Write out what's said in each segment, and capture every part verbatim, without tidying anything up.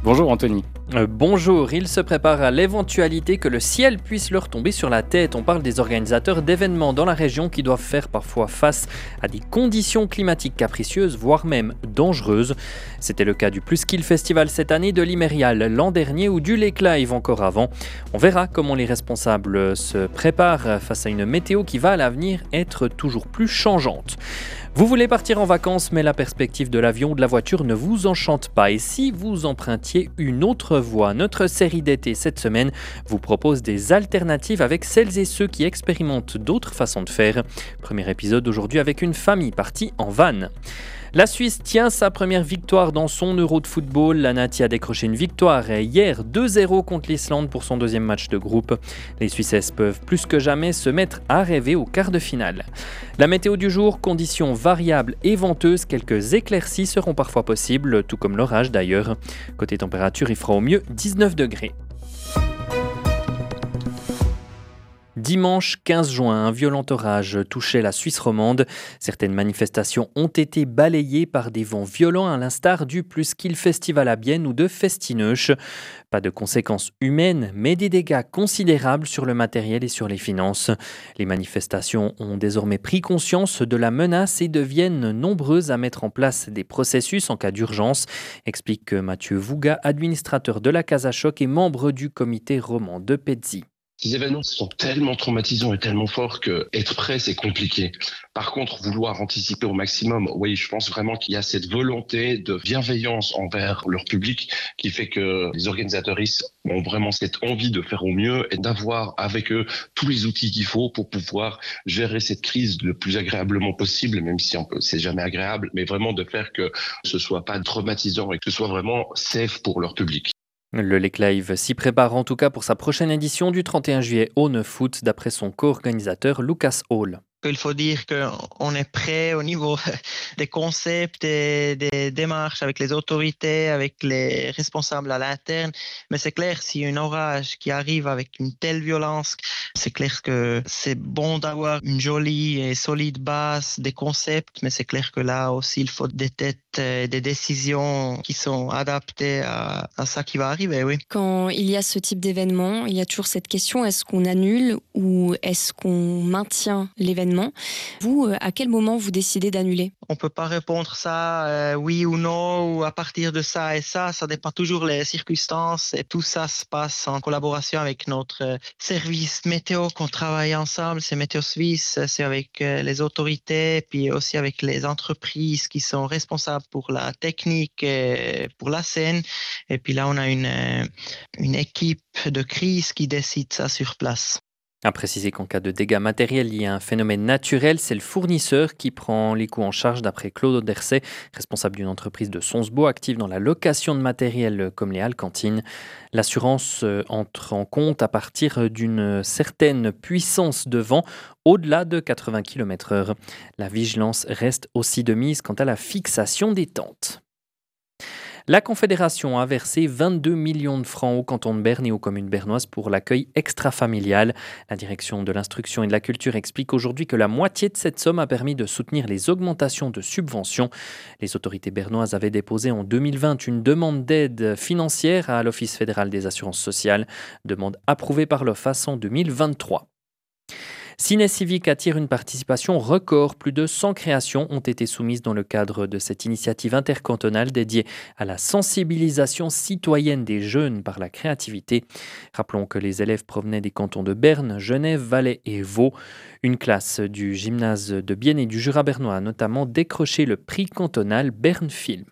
Bonjour Anthony. Euh, bonjour, il se prépare à l'éventualité que le ciel puisse leur tomber sur la tête. On parle des organisateurs d'événements dans la région qui doivent faire parfois face à des conditions climatiques capricieuses, voire même dangereuses. C'était le cas du Pluskill Festival cette année, de l'Imérial l'an dernier ou du Lake Live encore avant. On verra comment les responsables se préparent face à une météo qui va à l'avenir être toujours plus changeante. Vous voulez partir en vacances, mais la perspective de l'avion ou de la voiture ne vous enchante pas. Et si vous empruntiez une autre voie, notre série d'été cette semaine vous propose des alternatives avec celles et ceux qui expérimentent d'autres façons de faire. Premier épisode aujourd'hui avec une famille partie en van. La Suisse tient sa première victoire dans son Euro de football. La Nati a décroché une victoire hier deux zéro contre l'Islande pour son deuxième match de groupe. Les Suissesses peuvent plus que jamais se mettre à rêver au quart de finale. La météo du jour, conditions variables et venteuses, quelques éclaircies seront parfois possibles, tout comme l'orage d'ailleurs. Côté température, il fera au mieux dix-neuf degrés. Dimanche quinze juin, un violent orage touchait la Suisse romande. Certaines manifestations ont été balayées par des vents violents à l'instar du Pluskill Festival à Bienne ou de Festineuch. Pas de conséquences humaines, mais des dégâts considérables sur le matériel et sur les finances. Les manifestations ont désormais pris conscience de la menace et deviennent nombreuses à mettre en place des processus en cas d'urgence, explique Mathieu Vouga, administrateur de la Casa Choc et membre du comité roman de Pezzi. Ces événements sont tellement traumatisants et tellement forts que être prêt, c'est compliqué. Par contre, vouloir anticiper au maximum, oui, je pense vraiment qu'il y a cette volonté de bienveillance envers leur public qui fait que les organisateurs ont vraiment cette envie de faire au mieux et d'avoir avec eux tous les outils qu'il faut pour pouvoir gérer cette crise le plus agréablement possible, même si on peut, c'est jamais agréable, mais vraiment de faire que ce soit pas traumatisant et que ce soit vraiment safe pour leur public. Le Lake Live s'y prépare en tout cas pour sa prochaine édition du trente et un juillet au neuf août, d'après son co-organisateur Lucas Hall. Il faut dire qu'on est prêt au niveau des concepts et des démarches avec les autorités, avec les responsables à l'interne. Mais c'est clair, s'il y a un orage qui arrive avec une telle violence, c'est clair que c'est bon d'avoir une jolie et solide base des concepts, mais c'est clair que là aussi, il faut des têtes, des décisions qui sont adaptées à, à ça qui va arriver, oui. Quand il y a ce type d'événement, il y a toujours cette question, est-ce qu'on annule ou est-ce qu'on maintient l'événement ? Vous, à quel moment vous décidez d'annuler ? On ne peut pas répondre ça euh, oui ou non, ou à partir de ça et ça. Ça dépend toujours des circonstances. Et tout ça se passe en collaboration avec notre service météo qu'on travaille ensemble. C'est Météo Suisse, c'est avec les autorités, puis aussi avec les entreprises qui sont responsables pour la technique et pour la scène. Et puis là, on a une, une équipe de crise qui décide ça sur place. À préciser qu'en cas de dégâts matériels liés à un phénomène naturel, c'est le fournisseur qui prend les coûts en charge, d'après Claude Oderset, responsable d'une entreprise de Sonsbo active dans la location de matériel comme les halles cantines. L'assurance entre en compte à partir d'une certaine puissance de vent, au-delà de quatre-vingts kilomètres heure. La vigilance reste aussi de mise quant à la fixation des tentes. La Confédération a versé vingt-deux millions de francs au canton de Berne et aux communes bernoises pour l'accueil extra-familial. La direction de l'instruction et de la culture explique aujourd'hui que la moitié de cette somme a permis de soutenir les augmentations de subventions. Les autorités bernoises avaient déposé en deux mille vingt une demande d'aide financière à l'Office fédéral des assurances sociales, demande approuvée par l'O F A S en deux mille vingt-trois. Ciné Civique attire une participation record. Plus de cent créations ont été soumises dans le cadre de cette initiative intercantonale dédiée à la sensibilisation citoyenne des jeunes par la créativité. Rappelons que les élèves provenaient des cantons de Berne, Genève, Valais et Vaud. Une classe du gymnase de Bienne et du Jura bernois a notamment décroché le prix cantonal Berne Film.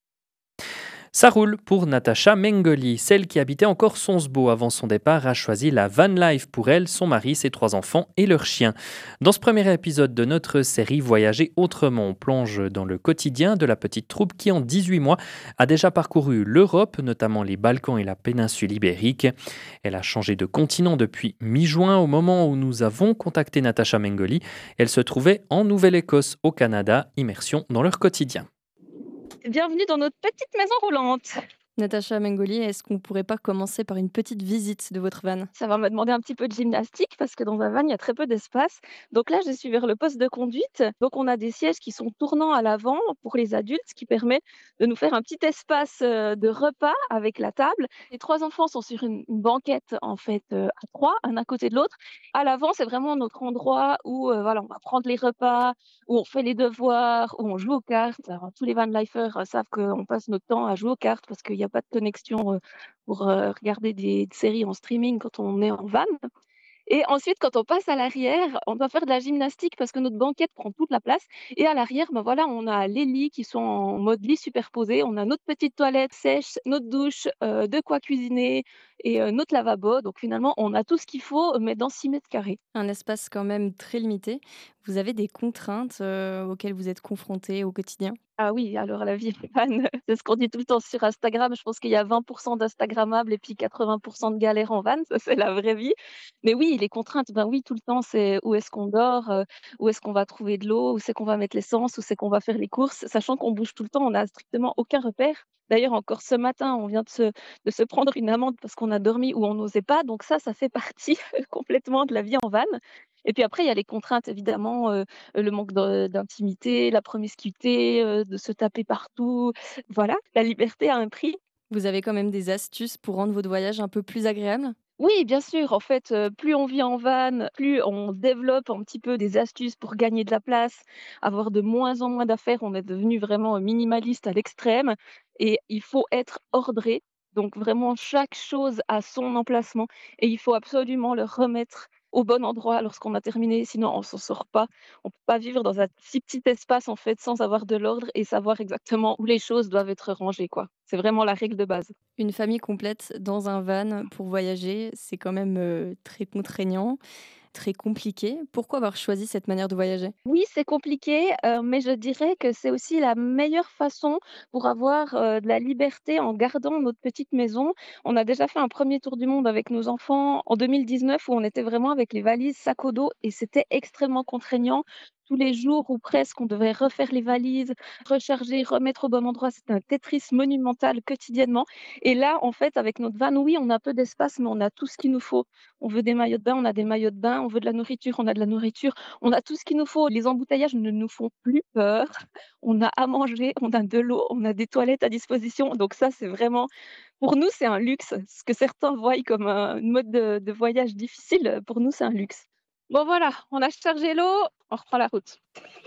Ça roule pour Natacha Mengoli. Celle qui habitait encore Sonsbo avant son départ a choisi la van life pour elle, son mari, ses trois enfants et leur chien. Dans ce premier épisode de notre série Voyager autrement, on plonge dans le quotidien de la petite troupe qui en dix-huit mois a déjà parcouru l'Europe, notamment les Balkans et la péninsule ibérique. Elle a changé de continent depuis mi-juin au moment où nous avons contacté Natacha Mengoli. Elle se trouvait en Nouvelle-Écosse au Canada, immersion dans leur quotidien. Bienvenue dans notre petite maison roulante. Natacha Mengoli, est-ce qu'on pourrait pas commencer par une petite visite de votre van? Ça va me demander un petit peu de gymnastique parce que dans un van, il y a très peu d'espace. Donc là, je suis vers le poste de conduite. Donc on a des sièges qui sont tournants à l'avant pour les adultes, ce qui permet de nous faire un petit espace euh, de repas avec la table. Les trois enfants sont sur une, une banquette en fait euh, à trois, un à côté de l'autre. À l'avant, c'est vraiment notre endroit où euh, voilà, on va prendre les repas, où on fait les devoirs, où on joue aux cartes. Alors, tous les van lifers euh, savent qu'on passe notre temps à jouer aux cartes parce qu'il n'y a pas de connexion euh, pour euh, regarder des séries en streaming quand on est en van. Et ensuite, quand on passe à l'arrière, on doit faire de la gymnastique parce que notre banquette prend toute la place. Et à l'arrière, ben voilà, on a les lits qui sont en mode lit superposé. On a notre petite toilette sèche, notre douche, euh, de quoi cuisiner et euh, notre lavabo. Donc finalement, on a tout ce qu'il faut, mais dans six mètres carrés. Un espace quand même très limité. Vous avez des contraintes, heu, auxquelles vous êtes confrontés au quotidien? Ah oui, alors la vie est fan, c'est ce qu'on dit tout le temps sur Instagram. Je pense qu'il y a vingt d'instagrammables et puis quatre-vingts de galères en van, ça c'est la vraie vie. Mais oui, les contraintes, ben oui, tout le temps, c'est où est-ce qu'on dort, heu, où est-ce qu'on va trouver de l'eau, où c'est qu'on va mettre l'essence, où c'est qu'on va faire les courses, sachant qu'on bouge tout le temps, on n'a strictement aucun repère. D'ailleurs, encore ce matin, on vient de se de se prendre une amende parce qu'on a dormi où on n'osait pas, donc ça, ça fait partie complètement de la vie en van. Et puis après, il y a les contraintes évidemment, heu, le manque de d'intimité, la promiscuité, heu, de se taper partout. Voilà, la liberté a un prix. Vous avez quand même des astuces pour rendre votre voyage un peu plus agréable? Oui, bien sûr, en fait, heu, plus on vit en van, plus on développe un petit peu des astuces pour gagner de la place, avoir de moins en moins d'affaires. On est devenu vraiment minimaliste à l'extrême et il faut être ordré. Donc vraiment chaque chose a son emplacement et il faut absolument le remettre au bon endroit lorsqu'on a terminé, sinon on s'en sort pas. On peut pas vivre dans un si petit espace, en fait, sans avoir de l'ordre et savoir exactement où les choses doivent être rangées, quoi. C'est vraiment la règle de base. Une famille complète dans un van pour voyager, c'est quand même, heu, très contraignant, très compliqué. Pourquoi avoir choisi cette manière de voyager? Oui, c'est compliqué, heu, mais je dirais que c'est aussi la meilleure façon pour avoir, heu, de la liberté en gardant notre petite maison. On a déjà fait un premier tour du monde avec nos enfants en deux mille dix-neuf où on était vraiment avec les valises sac au dos et c'était extrêmement contraignant. Tous les jours ou presque, on devait refaire les valises, recharger, remettre au bon endroit. C'était un Tetris monumental quotidiennement et là, en fait, avec notre van, oui, on a peu d'espace, mais on a tout ce qu'il nous faut. On veut des maillots de bain, on a des maillots de bain, on veut de la nourriture, on a de la nourriture. On a tout ce qu'il nous faut. Les embouteillages ne nous font plus peur. On a à manger, on a de l'eau, on a des toilettes à disposition. Donc ça, c'est vraiment pour nous, c'est un luxe. Ce que certains voient comme un une mode de de voyage difficile, pour nous, c'est un luxe. Bon voilà, on a chargé l'eau, on reprend la route.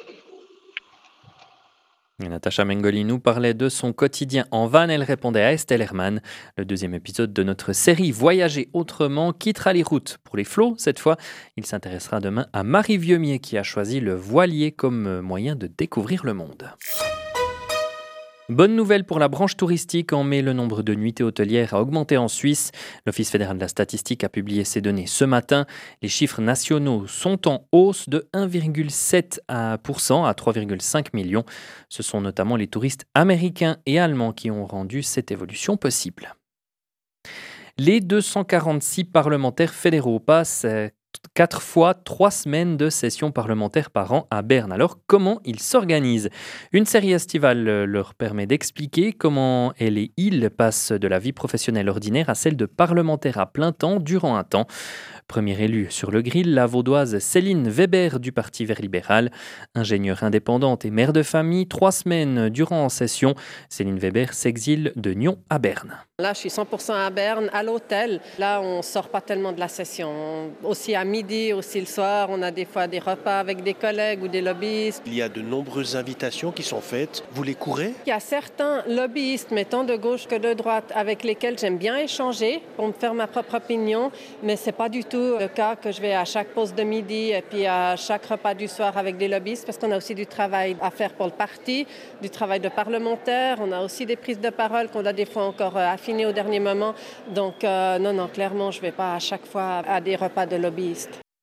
Et Natacha Mengoli nous parlait de son quotidien en van. Elle répondait à Estelle Hermann. Le deuxième épisode de notre série Voyager autrement quittera les routes pour les flots. Cette fois, il s'intéressera demain à Marie Vieumier qui a choisi le voilier comme moyen de découvrir le monde. Bonne nouvelle pour la branche touristique. En mai, le nombre de nuitées hôtelières a augmenté en Suisse. L'Office fédéral de la statistique a publié ces données ce matin. Les chiffres nationaux sont en hausse de un virgule sept pour cent à trois virgule cinq millions. Ce sont notamment les touristes américains et allemands qui ont rendu cette évolution possible. Les deux cent quarante-six parlementaires fédéraux passent quatre fois trois semaines de session parlementaire par an à Berne. Alors, comment ils s'organisent? Une série estivale leur permet d'expliquer comment elle et ils passent de la vie professionnelle ordinaire à celle de parlementaire à plein temps durant un temps. Première élue sur le grill, la vaudoise Céline Weber du Parti vert libéral. Ingénieure indépendante et mère de famille, trois semaines durant en session, Céline Weber s'exile de Nyon à Berne. Là, je suis cent pour cent à Berne, à l'hôtel. Là, on ne sort pas tellement de la session. Aussi à midi, aussi le soir, on a des fois des repas avec des collègues ou des lobbyistes. Il y a de nombreuses invitations qui sont faites. Vous les courez? Il y a certains lobbyistes, mais tant de gauche que de droite, avec lesquels j'aime bien échanger pour me faire ma propre opinion, mais ce n'est pas du tout le cas que je vais à chaque pause de midi et puis à chaque repas du soir avec des lobbyistes, parce qu'on a aussi du travail à faire pour le parti, du travail de parlementaire, on a aussi des prises de parole qu'on a des fois encore affinées au dernier moment. Donc euh, non, non, clairement, je ne vais pas à chaque fois à des repas de lobbyistes.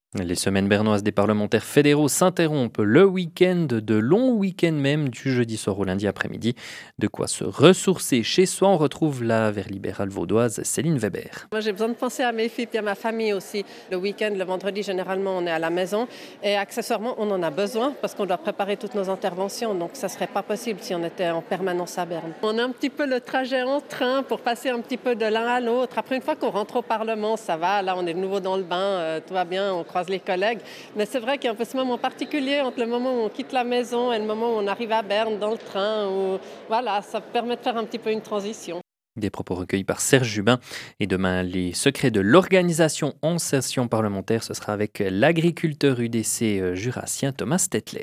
Les semaines bernoises des parlementaires fédéraux s'interrompent le week-end, de longs week-ends même, du jeudi soir au lundi après-midi. De quoi se ressourcer chez soi. On retrouve la vert libérale vaudoise Céline Weber. Moi, j'ai besoin de penser à mes filles et à ma famille aussi. Le week-end, le vendredi, généralement, on est à la maison. Et accessoirement, on en a besoin parce qu'on doit préparer toutes nos interventions. Donc, ça ne serait pas possible si on était en permanence à Berne. On a un petit peu le trajet en train pour passer un petit peu de l'un à l'autre. Après, une fois qu'on rentre au Parlement, ça va. Là, on est de nouveau dans le bain. Euh, tout va bien. On croise les collègues. Mais c'est vrai qu'il y a un peu ce moment particulier entre le moment où on quitte la maison et le moment où on arrive à Berne dans le train. Où, voilà, ça permet de faire un petit peu une transition. Des propos recueillis par Serge Jubin. Et demain, les secrets de l'organisation en session parlementaire, ce sera avec l'agriculteur U D C jurassien Thomas Stettler.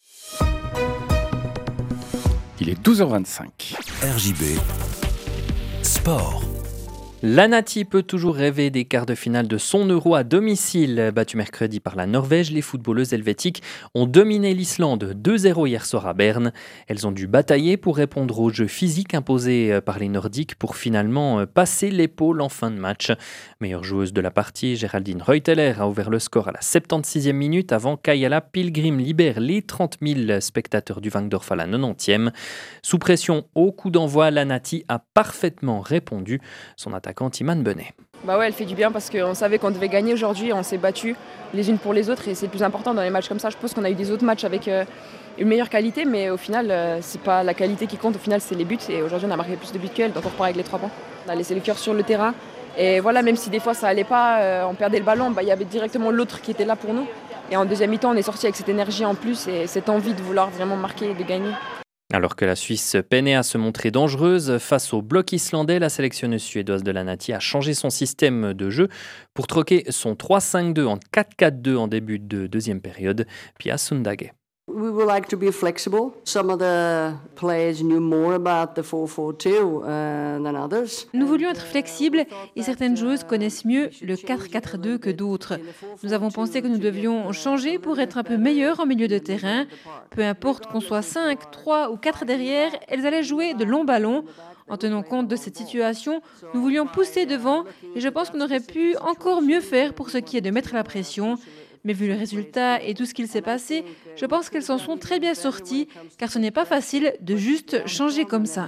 Il est douze heures vingt-cinq. R J B Sport. La Nati peut toujours rêver des quarts de finale de son Euro à domicile. Battu mercredi par la Norvège, les footballeuses helvétiques ont dominé l'Islande deux zéro hier soir à Berne. Elles ont dû batailler pour répondre au jeu physique imposé par les Nordiques pour finalement passer l'épaule en fin de match. Meilleure joueuse de la partie, Géraldine Reuteler a ouvert le score à la septantaisième minute avant qu'Ayala Pilgrim libère les trente mille spectateurs du Wankdorf à la quatre-vingt-dix-neuvième. Sous pression au coup d'envoi, la Nati a parfaitement répondu. Son attaque Iman Benet. Bah ouais, elle fait du bien parce qu'on savait qu'on devait gagner aujourd'hui, on s'est battus les unes pour les autres et c'est le plus important dans les matchs comme ça. Je pense qu'on a eu des autres matchs avec euh, une meilleure qualité, mais au final, euh, c'est pas la qualité qui compte, au final c'est les buts et aujourd'hui on a marqué plus de buts qu'elle, donc on repart avec les trois points. On a laissé le cœur sur le terrain et voilà, même si des fois ça allait pas, euh, on perdait le ballon, bah, y avait directement l'autre qui était là pour nous. Et en deuxième mi-temps, on est sorti avec cette énergie en plus et cette envie de vouloir vraiment marquer et de gagner. Alors que la Suisse peinait à se montrer dangereuse face au bloc islandais, la sélectionneuse suédoise de la Nati a changé son système de jeu pour troquer son trois cinq deux en quatre quatre deux en début de deuxième période. Pia Sundhage. We would like to be flexible. Some of the players knew more about the four four two uh, than others. Nous voulions être flexibles et certaines joueuses connaissent mieux le quatre quatre deux que d'autres. Nous avons pensé que nous devions changer pour être un peu meilleurs en milieu de terrain. Peu importe qu'on soit cinq, trois ou quatre derrière, elles allaient jouer de longs ballons. En tenant compte de cette situation, nous voulions pousser devant et je pense qu'on aurait pu encore mieux faire pour ce qui est de mettre la pression. Mais vu le résultat et tout ce qu'il s'est passé, je pense qu'elles s'en sont très bien sorties, car ce n'est pas facile de juste changer comme ça.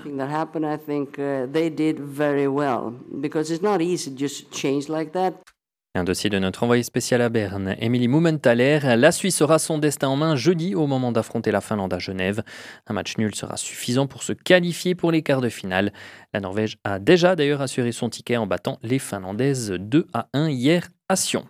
Un dossier de notre envoyé spécial à Berne, Émilie Mumenthaler. La Suisse aura son destin en main jeudi au moment d'affronter la Finlande à Genève. Un match nul sera suffisant pour se qualifier pour les quarts de finale. La Norvège a déjà d'ailleurs assuré son ticket en battant les Finlandaises deux à un hier à Sion.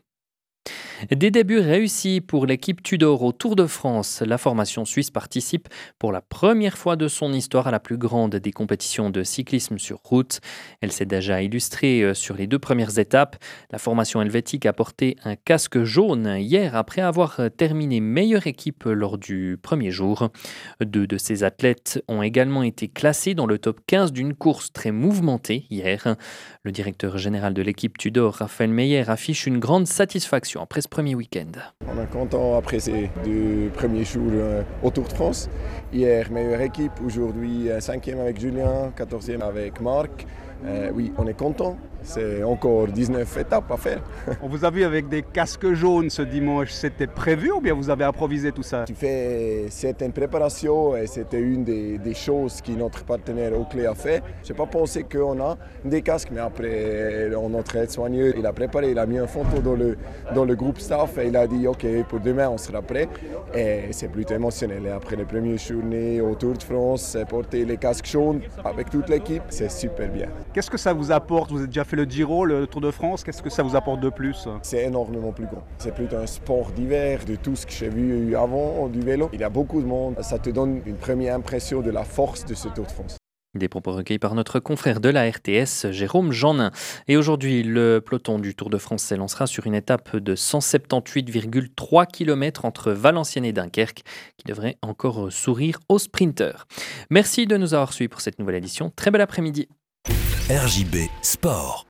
Des débuts réussis pour l'équipe Tudor au Tour de France. La formation suisse participe pour la première fois de son histoire à la plus grande des compétitions de cyclisme sur route. Elle s'est déjà illustrée sur les deux premières étapes. La formation helvétique a porté un casque jaune hier après avoir terminé meilleure équipe lors du premier jour. Deux de ces athlètes ont également été classés dans le top quinze d'une course très mouvementée hier. Le directeur général de l'équipe Tudor, Raphaël Meyer, affiche une grande satisfaction après ce premier week-end. On est content après ces deux premiers jours euh, au Tour de France. Hier, meilleure équipe. Aujourd'hui, cinquième avec Julien, quatorzième avec Marc. Euh, oui, on est content. C'est encore dix-neuf étapes à faire. On vous a vu avec des casques jaunes ce dimanche. C'était prévu ou bien vous avez improvisé tout ça? Tu fais certaines préparations et c'était une des, des choses que notre partenaire Oakley a fait. Je n'ai pas pensé qu'on a des casques, mais après, notre aide-soigneur, il a préparé, il a mis un photo dans le, dans le groupe staff et il a dit ok, pour demain on sera prêt. Et c'est plutôt émotionnel. Et après les premières journées au Tour de France, porter les casques jaunes avec toute l'équipe, c'est super bien. Qu'est-ce que ça vous apporte? Vous avez déjà fait le Giro, le Tour de France, qu'est-ce que ça vous apporte de plus? C'est énormément plus grand. C'est plutôt un sport d'hiver, de tout ce que j'ai vu avant du vélo. Il y a beaucoup de monde, ça te donne une première impression de la force de ce Tour de France. Des propos recueillis par notre confrère de la R T S, Jérôme Jeannin. Et aujourd'hui, le peloton du Tour de France s'élancera sur une étape de cent soixante-dix-huit virgule trois kilomètres entre Valenciennes et Dunkerque, qui devrait encore sourire aux sprinteurs. Merci de nous avoir suivis pour cette nouvelle édition. Très bel après-midi. R J B Sport.